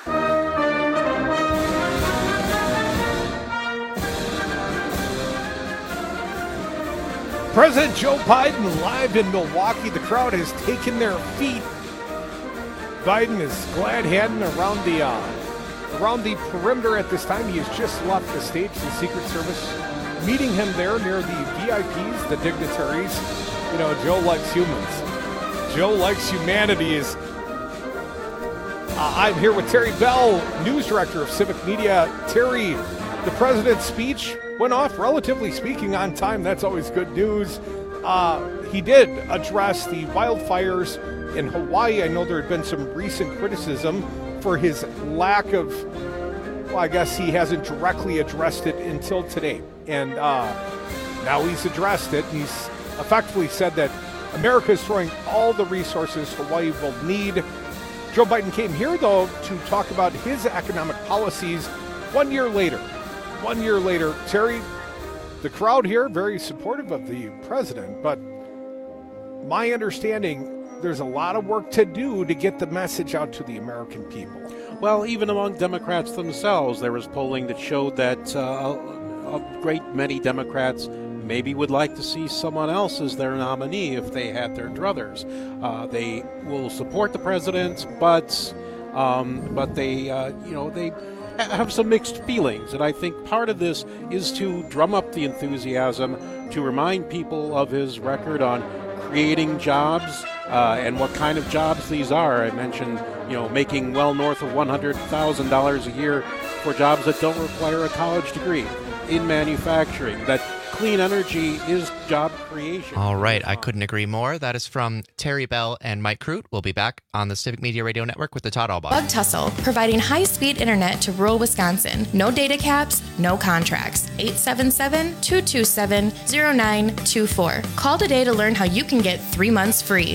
President Joe Biden live in Milwaukee. The crowd has taken their feet. Biden is glad-handing around the perimeter at this time. He has just left the stage. The Secret Service meeting him there near the VIPs, the dignitaries. You know, Joe likes humans. Joe likes humanity. I'm here with Terry Bell, news director of Civic Media. Terry, the president's speech went off, relatively speaking, on time. That's always good news. He did address the wildfires in Hawaii. I know there had been some recent criticism for his lack of, well, I guess he hasn't directly addressed it until today. And now he's addressed it. He's effectively said that America is throwing all the resources Hawaii will need. Joe Biden came here, though, to talk about his economic policies 1 year later. 1 year later, Terry, the crowd here, very supportive of the president, but my understanding, there's a lot of work to do to get the message out to the American people. Well, even among Democrats themselves, there was polling that showed that a great many Democrats maybe would like to see someone else as their nominee if they had their druthers. They will support the president, but they have some mixed feelings. And I think part of this is to drum up the enthusiasm, to remind people of his record on creating jobs and what kind of jobs these are. I mentioned, making well north of $100,000 a year for jobs that don't require a college degree in manufacturing, that clean energy is job creation. All right, I couldn't agree more. That is from Terry Bell and Mike Crute. We'll be back on the Civic Media Radio Network with the Todd Albaugh. Bug Tussle, providing high-speed internet to rural Wisconsin. No data caps, no contracts. 877-227-0924. Call today to learn how you can get 3 months free.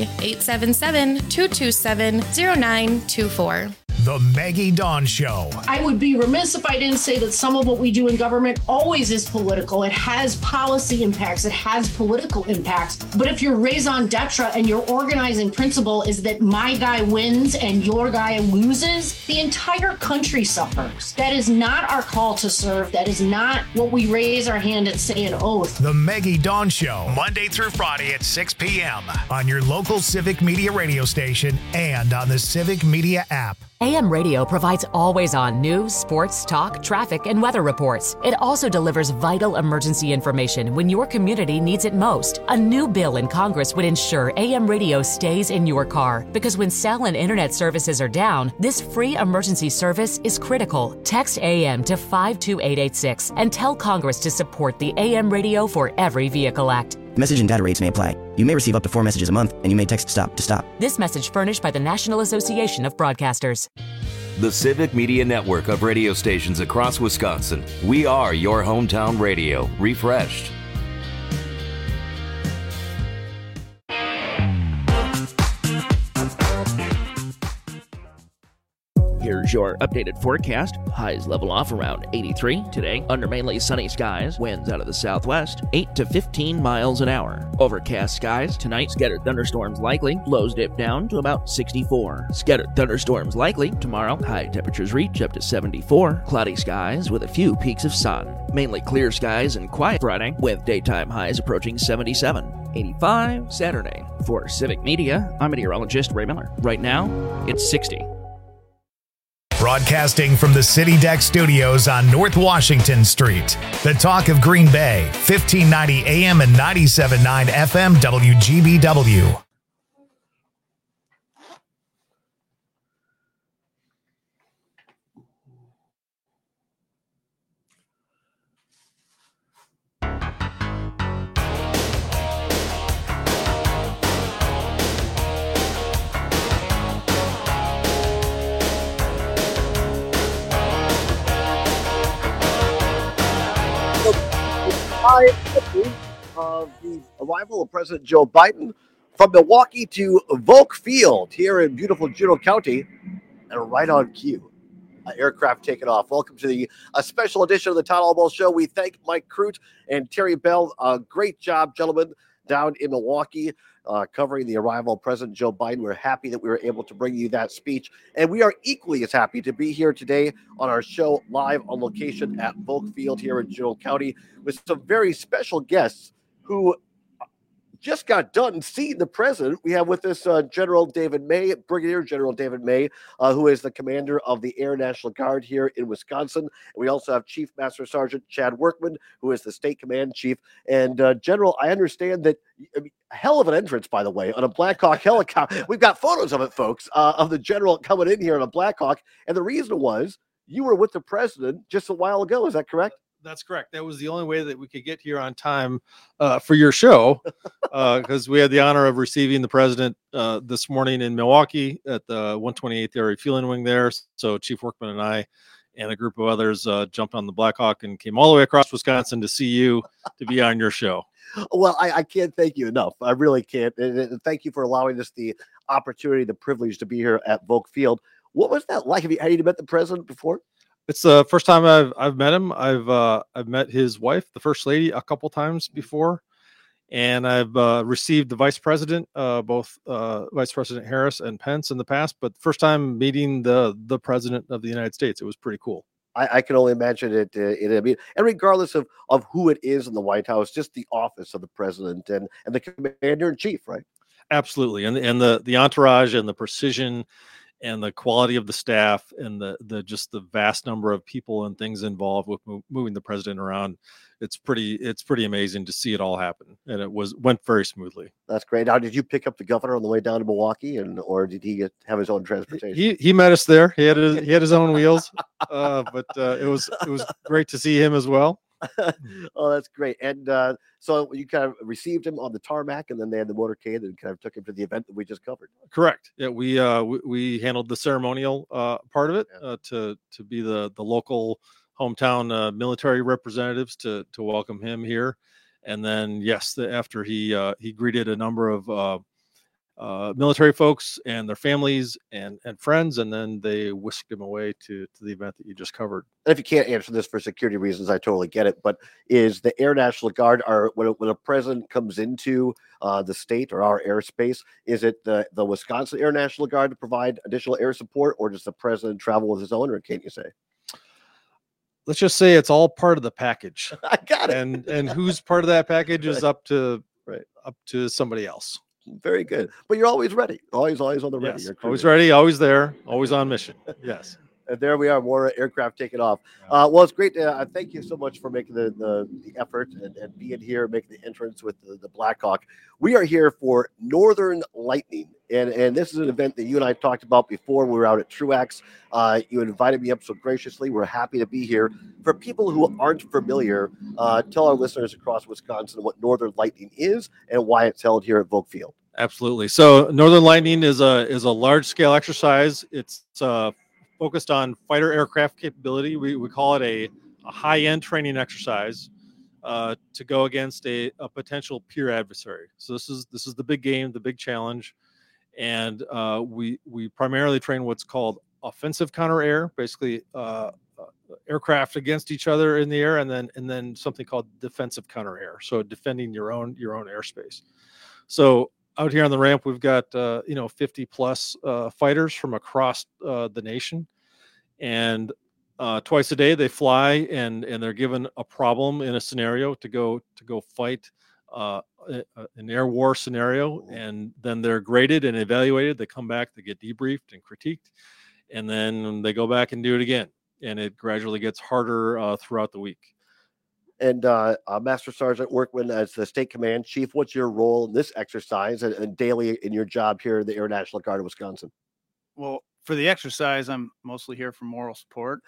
877-227-0924. The Maggie Dawn Show. I would be remiss if I didn't say that some of what we do in government always is political. It has policy impacts. It has political impacts. But if your raison d'etre and your organizing principle is that my guy wins and your guy loses, the entire country suffers. That is not our call to serve. That is not what we raise our hand and say an oath. The Maggie Dawn Show, Monday through Friday at 6 p.m. on your local Civic Media radio station and on the Civic Media app. AM Radio provides always-on news, sports, talk, traffic, and weather reports. It also delivers vital emergency information when your community needs it most. A new bill in Congress would ensure AM radio stays in your car, because when cell and internet services are down, this free emergency service is critical. Text AM to 52886 and tell Congress to support the AM Radio for Every Vehicle Act. Message and data rates may apply. You may receive up to 4 messages a month, and you may text STOP to stop. This message furnished by the National Association of Broadcasters. The Civic Media Network of radio stations across Wisconsin. We are your hometown radio, refreshed. Here's your updated forecast. Highs level off around 83 today. Under mainly sunny skies. Winds out of the southwest, 8 to 15 miles an hour. Overcast skies. Tonight, scattered thunderstorms likely. Lows dip down to about 64. Scattered thunderstorms likely. Tomorrow, high temperatures reach up to 74. Cloudy skies with a few peaks of sun. Mainly clear skies and quiet Friday, with daytime highs approaching 77. 85 Saturday. For Civic Media, I'm meteorologist Ray Miller. Right now, it's 60. Broadcasting from the City Deck Studios on North Washington Street. The talk of Green Bay, 1590 AM and 97.9 FM WGBW. Of the arrival of President Joe Biden from Milwaukee to Volk Field here in beautiful Juneau County, and right on cue, aircraft taking off. Welcome to the special edition of the Todd Albaugh Show. We thank Mike Crute and Terry Bell. Great job, gentlemen, down in Milwaukee, covering the arrival of President Joe Biden. We're happy that we were able to bring you that speech, and we are equally as happy to be here today on our show live on location at Volk Field here in Juneau County with some very special guests who just got done seeing the president. We have with us General David May, Brigadier General David May, who is the commander of the Air National Guard here in Wisconsin. And we also have Chief Master Sergeant Chad Workman, who is the state command chief. And General, I understand that, hell of an entrance, by the way, on a Black Hawk helicopter. We've got photos of it, folks, of the general coming in here on a Black Hawk. And the reason was you were with the president just a while ago. Is that correct? That's correct. That was the only way that we could get here on time for your show, because we had the honor of receiving the president this morning in Milwaukee at the 128th Air Refueling Wing there. So Chief Workman and I and a group of others jumped on the Black Hawk and came all the way across Wisconsin to see you, to be on your show. Well, I can't thank you enough. I really can't. And thank you for allowing us the opportunity, the privilege to be here at Volk Field. What was that like? Had you met the president before? It's the first time I've met him. I've met his wife, the First Lady, a couple times before, and I've received the Vice President, both Vice President Harris and Pence in the past. But first time meeting the President of the United States, it was pretty cool. I can only imagine it. And regardless of who it is in the White House, just the office of the president and the commander in chief, right? Absolutely, and the entourage and the precision and the quality of the staff and the just the vast number of people and things involved with moving the president around. It's pretty amazing to see it all happen, and it went very smoothly. That's great. Now, did you pick up the governor on the way down to Milwaukee, or did he have his own transportation? He met us there. He had his own wheels, but it was great to see him as well. Oh, that's great. And so you kind of received him on the tarmac, and then they had the motorcade and kind of took him to the event that we just covered. Correct. Yeah, we handled the ceremonial part of it to be the local hometown military representatives to welcome him here, and then after he greeted a number of military folks and their families and friends, and then they whisked him away to the event that you just covered. And if you can't answer this for security reasons, I totally get it. But is the Air National Guard, when a president comes into the state or our airspace, is it the Wisconsin Air National Guard to provide additional air support, or does the president travel with his own, or can't you say? Let's just say it's all part of the package. I got it. And who's part of that package is up to somebody else. Very good. But you're always ready. Always on the ready. Yes, always ready, always there, always on mission. Yes. And there we are, more aircraft taking off. Well, it's great to thank you so much for making the effort and being here, making the entrance with the Blackhawk. We are here for Northern Lightning, and this is an event that you and I talked about before. We were out at Truax. You invited me up so graciously. We're happy to be here. For people who aren't familiar, tell our listeners across Wisconsin what Northern Lightning is and why it's held here at Volk Field. Absolutely. So Northern Lightning is a large scale exercise. It's focused on fighter aircraft capability. We call it a high-end training exercise to go against a potential peer adversary. So this is the big game, the big challenge, and we primarily train what's called offensive counter air, basically aircraft against each other in the air, and then something called defensive counter air, so defending your own airspace. So out here on the ramp, we've got 50 plus fighters from across the nation, and twice a day they fly and they're given a problem in a scenario to go fight an air war scenario, and then they're graded and evaluated. They come back, they get debriefed and critiqued, and then they go back and do it again, and it gradually gets harder throughout the week. And Master Sergeant Workman, as the State Command Chief, what's your role in this exercise and daily in your job here in the Air National Guard of Wisconsin? Well, for the exercise, I'm mostly here for moral support.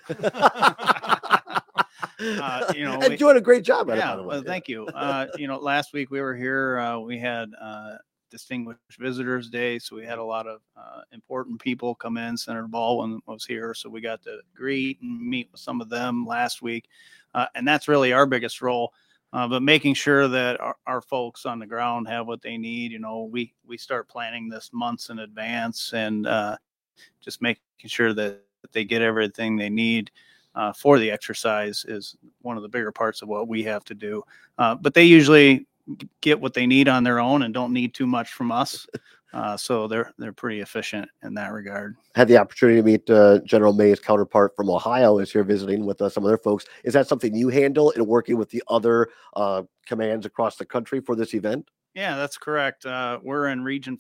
And doing a great job at it, by the way. Well, thank you. Last week we were here. We had Distinguished Visitors Day, so we had a lot of important people come in. Senator Baldwin was here, so we got to greet and meet with some of them last week. And that's really our biggest role, but making sure that our folks on the ground have what they need. We start planning this months in advance, and just making sure that they get everything they need for the exercise is one of the bigger parts of what we have to do. But they usually get what they need on their own and don't need too much from us. So they're pretty efficient in that regard. Had the opportunity to meet General May's counterpart from Ohio is here visiting with some of their folks. Is that something you handle in working with the other commands across the country for this event? Yeah, that's correct. We're in Region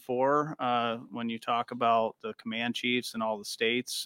4 when you talk about the command chiefs and all the states.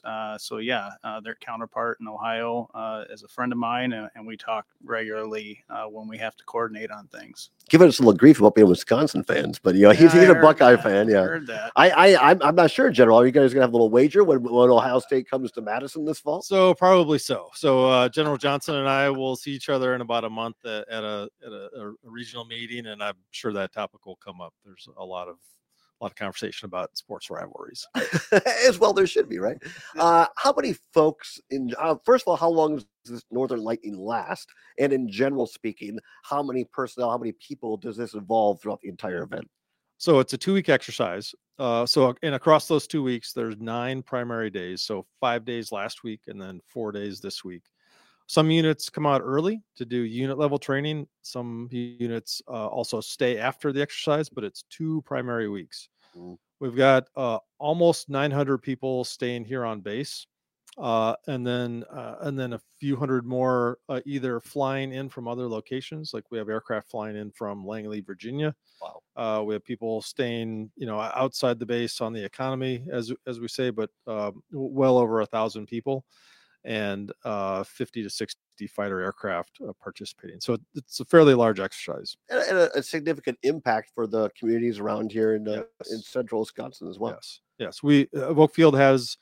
Their counterpart in Ohio is a friend of mine, and we talk regularly when we have to coordinate on things. Giving us a little grief about being Wisconsin fans, but he's a Buckeye fan. Yeah, I heard that. I'm not sure, General. Are you guys gonna have a little wager when Ohio State comes to Madison this fall? So probably so. So General Johnson and I will see each other in about a month at a regional meeting, and I'm sure that topic will come up. There's a lot of conversation about sports rivalries. As well, there should be, right? How many folks first of all, how long does this Northern Lightning last? And in general speaking, how many personnel, how many people does this involve throughout the entire event? So it's a 2-week exercise. And across those 2 weeks, there's 9 primary days. So 5 days last week and then 4 days this week. Some units come out early to do unit level training. Some units also stay after the exercise, but it's 2 primary weeks. We've got almost 900 people staying here on base, and then a few hundred more either flying in from other locations. Like we have aircraft flying in from Langley, Virginia. Wow. We have people staying, outside the base on the economy, as we say, but well over 1,000 people, and 50 to 60 fighter aircraft participating. So it's a fairly large exercise. And a significant impact for the communities around here in central Wisconsin as well. Yes. We Volk Field has,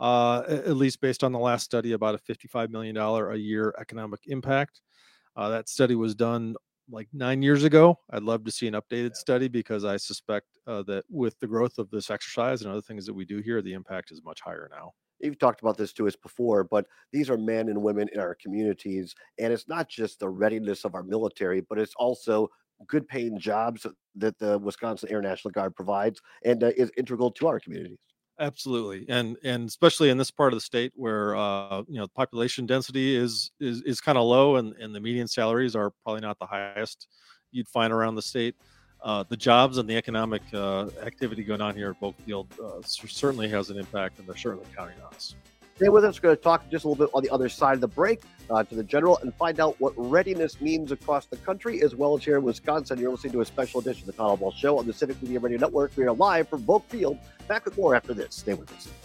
at least based on the last study, about a $55 million a year economic impact. That study was done like 9 years ago. I'd love to see an updated study, because I suspect that with the growth of this exercise and other things that we do here, the impact is much higher now. You've talked about this to us before, but these are men and women in our communities, and it's not just the readiness of our military, but it's also good paying jobs that the Wisconsin Air National Guard provides and is integral to our communities. Absolutely, and especially in this part of the state where population density is kind of low, and the median salaries are probably not the highest you'd find around the state. The jobs and the economic activity going on here at Volk Field certainly has an impact, and they're certainly counting on us. Stay with us. We're going to talk just a little bit on the other side of the break to the general and find out what readiness means across the country as well as here in Wisconsin. You're listening to a special edition of the Todd Ball Show on the Civic Media Radio Network. We are live from Volk Field. Back with more after this. Stay with us.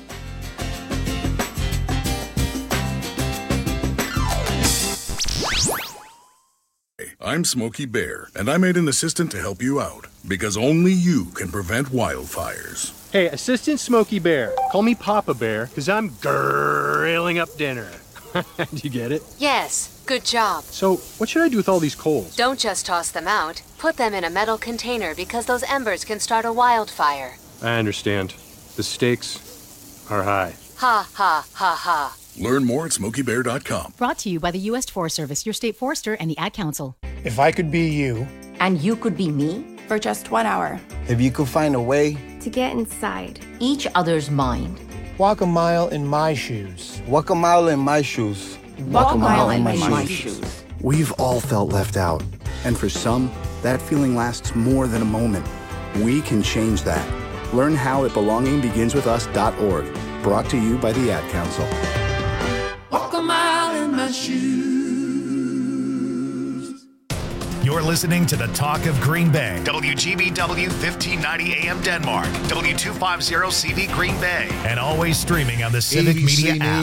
I'm Smokey Bear, and I made an assistant to help you out, because only you can prevent wildfires. Hey, Assistant Smokey Bear, call me Papa Bear, because I'm grilling up dinner. Do you get it? Yes, good job. So, what should I do with all these coals? Don't just toss them out. Put them in a metal container because those embers can start a wildfire. I understand. The stakes are high. Ha, ha, ha, ha. Learn more at SmokeyBear.com. Brought to you by the U.S. Forest Service, your state forester, and the Ad Council. If I could be you. And you could be me? For just 1 hour. If you could find a way. To get inside. Each other's mind. Walk a mile in my shoes. Walk a mile in my shoes. Walk a mile in my shoes. We've all felt left out. And for some, that feeling lasts more than a moment. We can change that. Learn how at belongingbeginswithus.org. Brought to you by the Ad Council. Walk a mile in my shoes. You're listening to the Talk of Green Bay. WGBW 1590 AM Denmark. W250 CV Green Bay. And always streaming on the Civic Media app.